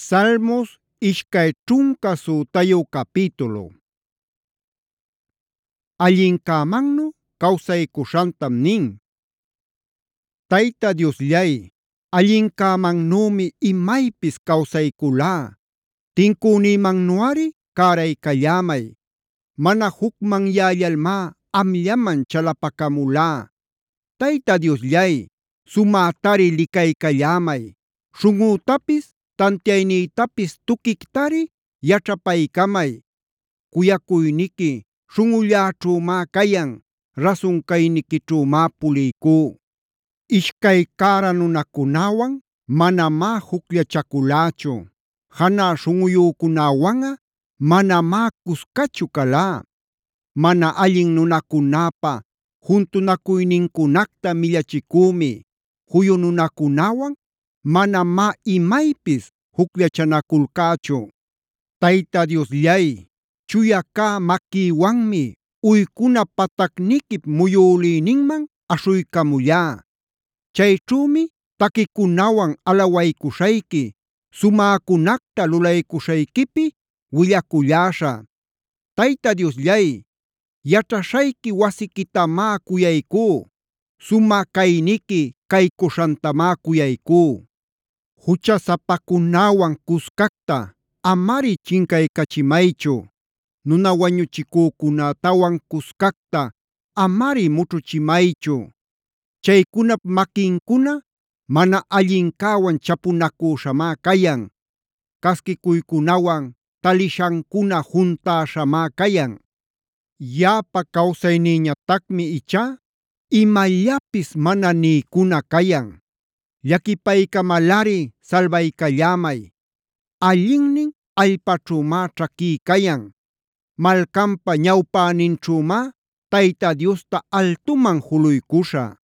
Salmos ishkay ćhunka sutayu capítulo. Allinkämannu kawsaykushantam nin. Tayta Diosllay, allinkämannümi imaypis kawsaykulá. Tincünïmannuꞌari cäraykallamay. Mana jucmanyällalmá amllaman chalapakamulá. Tayta Diosllay, sumätari licaykallamay. Śhunꞌütapis tantiaynïtapis tuquictari yaćhapaykamay. Kuyakuyniki śhunꞌulläćhümá kayan, rasun kayniquićhümá puliykú. Ishkay cära nunakunawan manamá jucllachakulächu. Janä śhunꞌuyükunawanꞌa manamá cuscachu kalá. Mana allin nunacunäpa juntunakuynincunacta millachicümi. Juyu nunakunawan manamá imaypis jucllachanakulcächu. Tayta Diosllay, chuya cä maquïwanmi uycuna patacniquip muyülïninman aśhuycamullá. Chayćhümi taquikunawan alawaykuśhayki, sumäcunacta lulaykuśhayquipi willaculläśhä. Tayta Diosllay, yaćhaśhayqui wasiquitamá kuyaykú. Sumä cayniqui caycuśhantamá kuyaykú. Juchasapakunawan cuscacta amari chinkaycachimaychu. Nuna wañuchicücunätawan cuscacta amari mućhuchimaychu. Chaycunap maquincuna mana allincäwan chapunacüśhamá cayan. Casquicuykunawan talishancuna juntäśhamá cayan. Yaꞌapa kawsaynïñatacmi ichá imallapis mana niycuna cayan. Llaquipaykamalꞌari salbaykallamay. Allinnin allpaćhümá ćhaquí cayan. Malcanpa ñawpäninćhümá Tayta Diosta altuman juluykuśhä.